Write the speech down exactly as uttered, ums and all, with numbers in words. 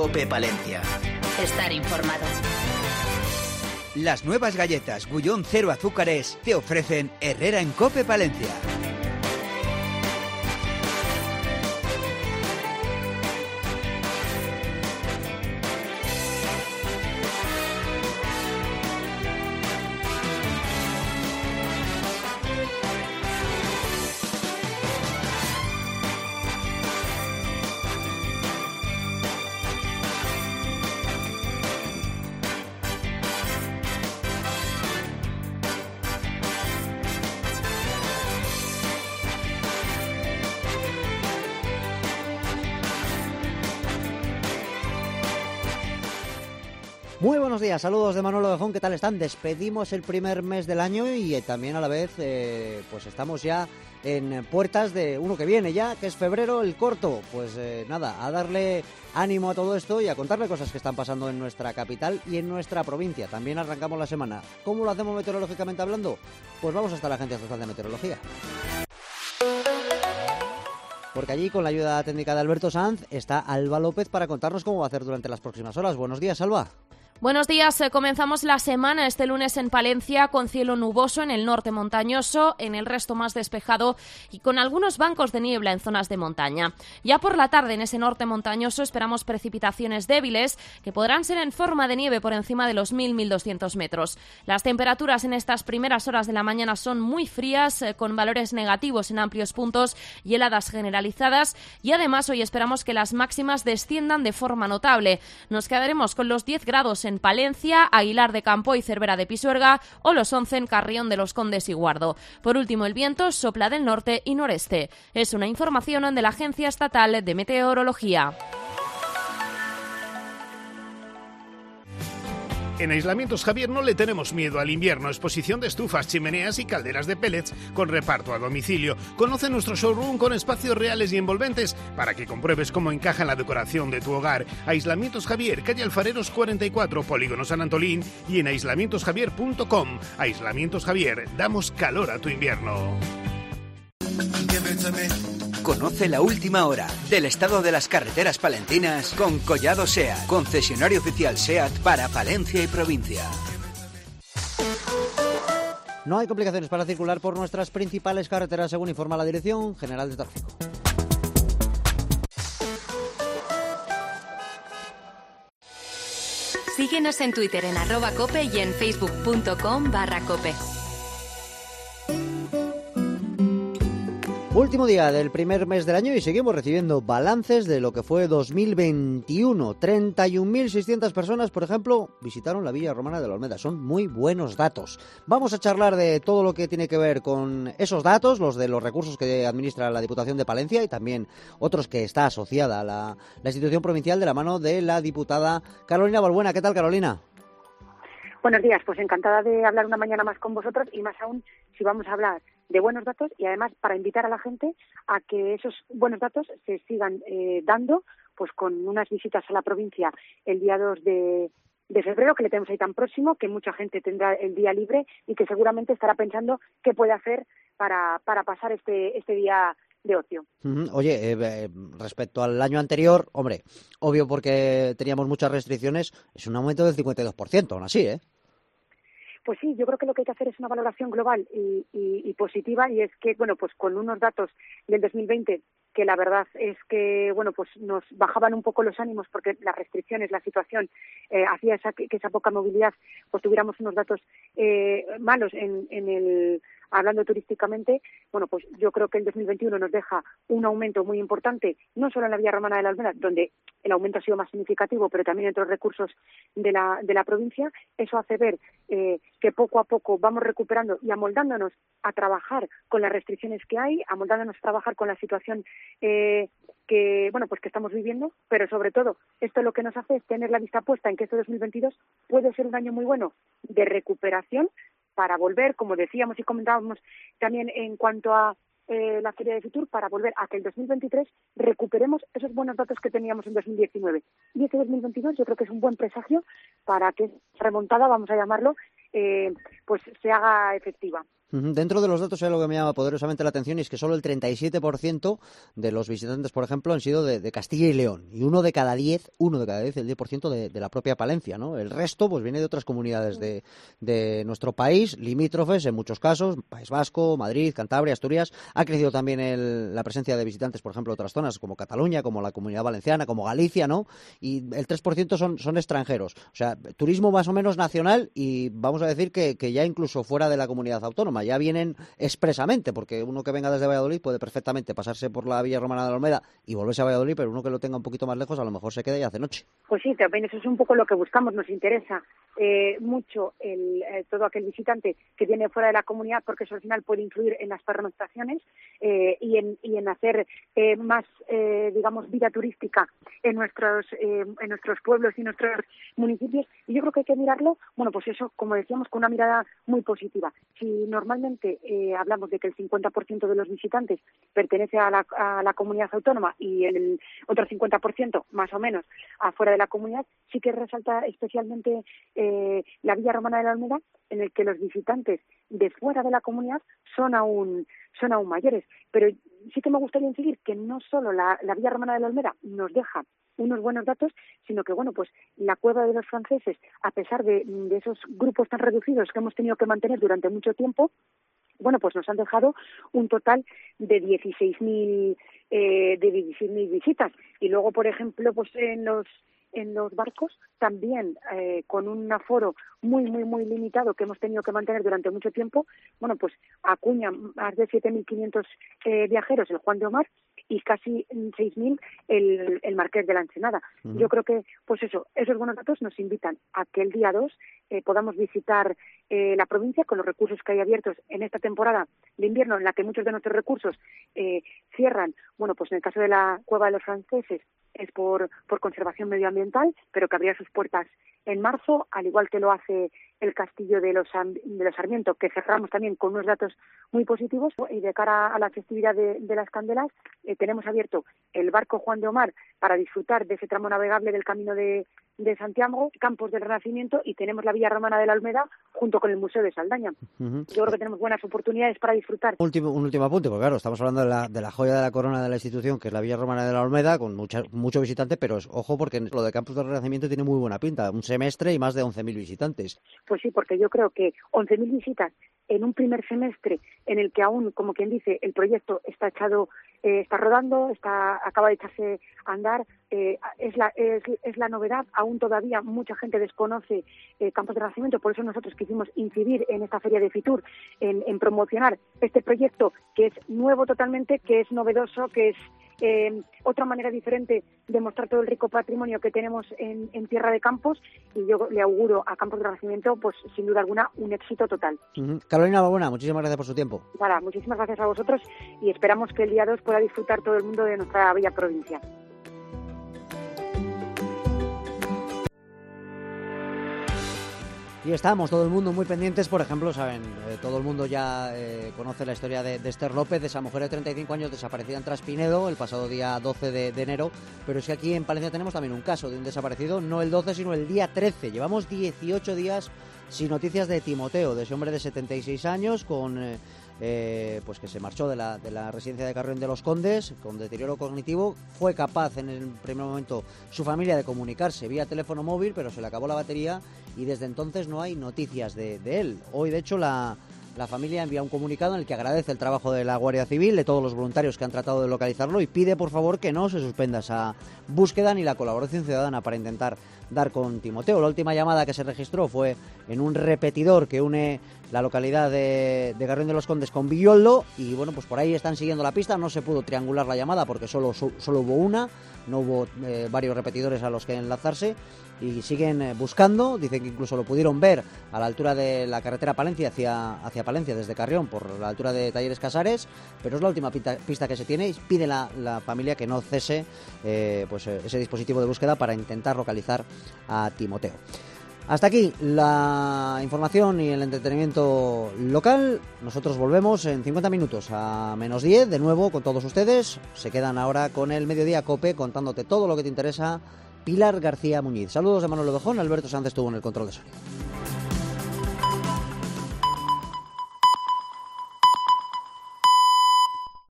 COPE Palencia. Estar informado. Las nuevas galletas Gullón Cero Azúcares te ofrecen Herrera en COPE Palencia. Muy buenos días, saludos de Manolo Gijón, ¿qué tal están? Despedimos el primer mes del año y eh, también a la vez eh, pues estamos ya en puertas de uno que viene ya, que es febrero, el corto. Pues eh, nada, a darle ánimo a todo esto y a contarle cosas que están pasando en nuestra capital y en nuestra provincia. También arrancamos la semana. ¿Cómo lo hacemos meteorológicamente hablando? Pues vamos hasta la Agencia Estatal de Meteorología. Porque allí, con la ayuda técnica de Alberto Sanz, está Alba López para contarnos cómo va a hacer durante las próximas horas. Buenos días, Alba. Buenos días, comenzamos la semana este lunes en Palencia con cielo nuboso en el norte montañoso, en el resto más despejado y con algunos bancos de niebla en zonas de montaña. Ya por la tarde en ese norte montañoso esperamos precipitaciones débiles que podrán ser en forma de nieve por encima de los mil a mil doscientos metros. Las temperaturas en estas primeras horas de la mañana son muy frías, con valores negativos en amplios puntos y heladas generalizadas, y además hoy esperamos que las máximas desciendan de forma notable. Nos quedaremos con los diez grados en Palencia, Aguilar de Campo y Cervera de Pisuerga, o los once en Carrión de los Condes y Guardo. Por último, el viento sopla del norte y noreste. Es una información de la Agencia Estatal de Meteorología. En Aislamientos Javier no le tenemos miedo al invierno. Exposición de estufas, chimeneas y calderas de pellets con reparto a domicilio. Conoce nuestro showroom con espacios reales y envolventes para que compruebes cómo encaja en la decoración de tu hogar. Aislamientos Javier, calle Alfareros cuarenta y cuatro, Polígono San Antolín, y en aislamientos javier punto com. Aislamientos Javier, damos calor a tu invierno. Conoce la última hora del estado de las carreteras palentinas con Collado SEAT, concesionario oficial SEAT para Palencia y provincia. No hay complicaciones para circular por nuestras principales carreteras, según informa la Dirección General de Tráfico. Síguenos en Twitter en arroba cope y en facebook punto com barra cope. Último día del primer mes del año y seguimos recibiendo balances de lo que fue dos mil veintiuno. treinta y un mil seiscientas personas, por ejemplo, visitaron la Villa Romana de la Olmeda. Son muy buenos datos. Vamos a charlar de todo lo que tiene que ver con esos datos, los de los recursos que administra la Diputación de Palencia y también otros que está asociada a la, la institución provincial de la mano de la diputada Carolina Balbuena. ¿Qué tal, Carolina? Buenos días, pues encantada de hablar una mañana más con vosotros y más aún si vamos a hablar de buenos datos y además para invitar a la gente a que esos buenos datos se sigan eh, dando pues con unas visitas a la provincia el día dos de, de febrero, que le tenemos ahí tan próximo, que mucha gente tendrá el día libre y que seguramente estará pensando qué puede hacer para, para pasar este, este día de ocio. Uh-huh. Oye, eh, eh, respecto al año anterior, hombre, obvio porque teníamos muchas restricciones, es un aumento del cincuenta y dos por ciento, aún así, ¿eh? Pues sí, yo creo que lo que hay que hacer es una valoración global y, y, y positiva, y es que, bueno, pues con unos datos del dos mil veinte que la verdad es que, bueno, pues nos bajaban un poco los ánimos porque las restricciones, la situación eh, hacía esa, que esa poca movilidad, pues tuviéramos unos datos eh, malos en, en el, hablando turísticamente. Bueno, pues yo creo que el dos mil veintiuno nos deja un aumento muy importante, no solo en la Villa Romana de la Olmeda, donde el aumento ha sido más significativo, pero también entre los recursos de la, de la provincia. Eso hace ver eh, que poco a poco vamos recuperando y amoldándonos a trabajar con las restricciones que hay, amoldándonos a trabajar con la situación eh, que, bueno, pues que estamos viviendo, pero sobre todo, esto lo que nos hace es tener la vista puesta en que este dos mil veintidós puede ser un año muy bueno de recuperación para volver, como decíamos y comentábamos también en cuanto a eh, la Feria de Fitur, para volver a que el dos mil veintitrés recuperemos esos buenos datos que teníamos en dos mil diecinueve. Y este dos mil veintidós yo creo que es un buen presagio para que esa remontada, vamos a llamarlo, eh, pues se haga efectiva. Dentro de los datos hay algo que me llama poderosamente la atención y es que solo el treinta y siete por ciento de los visitantes, por ejemplo, han sido de, de Castilla y León y uno de cada diez, uno de cada diez, el diez por ciento de, de la propia Palencia, ¿no? El resto pues viene de otras comunidades de, de nuestro país, limítrofes en muchos casos, País Vasco, Madrid, Cantabria, Asturias. Ha crecido también el, la presencia de visitantes, por ejemplo, de otras zonas como Cataluña, como la Comunidad Valenciana, como Galicia, ¿no? Y el tres por ciento son, son extranjeros. O sea, turismo más o menos nacional y vamos a decir que, que ya incluso fuera de la comunidad autónoma, ya vienen expresamente, porque uno que venga desde Valladolid puede perfectamente pasarse por la Villa Romana de la Almeda y volverse a Valladolid, pero uno que lo tenga un poquito más lejos a lo mejor se queda y hace noche. Pues sí, también eso es un poco lo que buscamos, nos interesa eh, mucho el, eh, todo aquel visitante que viene fuera de la comunidad, porque eso al final puede influir en las pernoctaciones eh, y, en, y en hacer eh, más, eh, digamos, vida turística en nuestros, eh, en nuestros pueblos y nuestros municipios. Y yo creo que hay que mirarlo, bueno, pues eso, como decíamos, con una mirada muy positiva. Si normalmente Eh, hablamos de que el cincuenta por ciento de los visitantes pertenece a la, a la comunidad autónoma y el otro cincuenta por ciento, más o menos, afuera de la comunidad, sí que resalta especialmente eh, la Villa Romana de la Almeda, en el que los visitantes de fuera de la comunidad son aún son aún mayores. Pero sí que me gustaría incidir que no solo la, la Villa Romana de la Almeda nos deja unos buenos datos, sino que, bueno, pues la Cueva de los Franceses, a pesar de, de esos grupos tan reducidos que hemos tenido que mantener durante mucho tiempo, bueno, pues nos han dejado un total de dieciséis mil eh, de dieciséis mil visitas. Y luego, por ejemplo, pues en los en los barcos también eh, con un aforo muy, muy, muy limitado que hemos tenido que mantener durante mucho tiempo, bueno, pues acuñan más de siete mil quinientos eh, viajeros el Juan de Omar y casi seis mil el, el Marqués de la Ensenada. Uh-huh. Yo creo que, pues eso, esos buenos datos nos invitan a que el día dos eh, podamos visitar eh, la provincia con los recursos que hay abiertos en esta temporada de invierno, en la que muchos de nuestros recursos eh, cierran. Bueno, pues en el caso de la Cueva de los Franceses es por, por conservación medioambiental, pero que abrirá sus puertas en marzo, al igual que lo hace el Castillo de los, de los Sarmiento, que cerramos también con unos datos muy positivos. Y de cara a la festividad de, de las Candelas, eh, tenemos abierto el barco Juan de Omar para disfrutar de ese tramo navegable del Camino de, de Santiago, Campos del Renacimiento, y tenemos la Villa Romana de la Almeda junto con el Museo de Saldaña. Uh-huh. Yo creo que tenemos buenas oportunidades para disfrutar. Último, un último apunte, porque claro, estamos hablando de la, de la joya de la corona de la institución, que es la Villa Romana de la Almeda, con mucha, mucho visitante, pero es, ojo, porque lo de Campos del Renacimiento tiene muy buena pinta, un semestre y más de once mil visitantes. Pues sí, porque yo creo que once mil visitas en un primer semestre en el que aún, como quien dice, el proyecto está echado, eh, está rodando, está acaba de echarse a andar, eh, es, la, es, es la novedad. Aún todavía mucha gente desconoce eh, Campos de Renacimiento, por eso nosotros quisimos incidir en esta feria de Fitur, en, en promocionar este proyecto que es nuevo totalmente, que es novedoso, que es Eh, otra manera diferente de mostrar todo el rico patrimonio que tenemos en, en Tierra de Campos, y yo le auguro a Campos de Renacimiento, pues sin duda alguna, un éxito total. Uh-huh. Carolina Balbuena, muchísimas gracias por su tiempo. Nada, muchísimas gracias a vosotros y esperamos que el día dos pueda disfrutar todo el mundo de nuestra bella provincia. Y estamos, todo el mundo muy pendientes, por ejemplo, saben, eh, todo el mundo ya eh, conoce la historia de, de Esther López, de esa mujer de treinta y cinco años desaparecida en Traspinedo el pasado día doce de, de enero, pero es que aquí en Palencia tenemos también un caso de un desaparecido, no el doce, sino el día trece. Llevamos dieciocho días sin noticias de Timoteo, de ese hombre de setenta y seis años, con eh, eh, pues que se marchó de la, de la residencia de Carrión de los Condes, con deterioro cognitivo. Fue capaz en el primer momento su familia de comunicarse vía teléfono móvil, pero se le acabó la batería y desde entonces no hay noticias de, de él. Hoy, de hecho, la, la familia envía un comunicado en el que agradece el trabajo de la Guardia Civil, de todos los voluntarios que han tratado de localizarlo, y pide, por favor, que no se suspenda esa búsqueda ni la colaboración ciudadana para intentar dar con Timoteo. La última llamada que se registró fue en un repetidor que une la localidad de, de Carrión de los Condes con Villoldo, y bueno, pues por ahí están siguiendo la pista. No se pudo triangular la llamada porque solo, solo hubo una, no hubo eh, varios repetidores a los que enlazarse, y siguen eh, buscando. Dicen que incluso lo pudieron ver a la altura de la carretera Palencia hacia, hacia Palencia desde Carrión, por la altura de Talleres Casares, pero es la última pista, pista que se tiene, y pide la, la familia que no cese eh, pues ese dispositivo de búsqueda para intentar localizar a Timoteo. Hasta aquí la información y el entretenimiento local. Nosotros volvemos en cincuenta minutos a menos diez, de nuevo con todos ustedes. Se quedan ahora con el Mediodía COPE, contándote todo lo que te interesa. Pilar García Muñiz. Saludos de Manuel Ovejón. Alberto Sánchez estuvo en el control de sonido.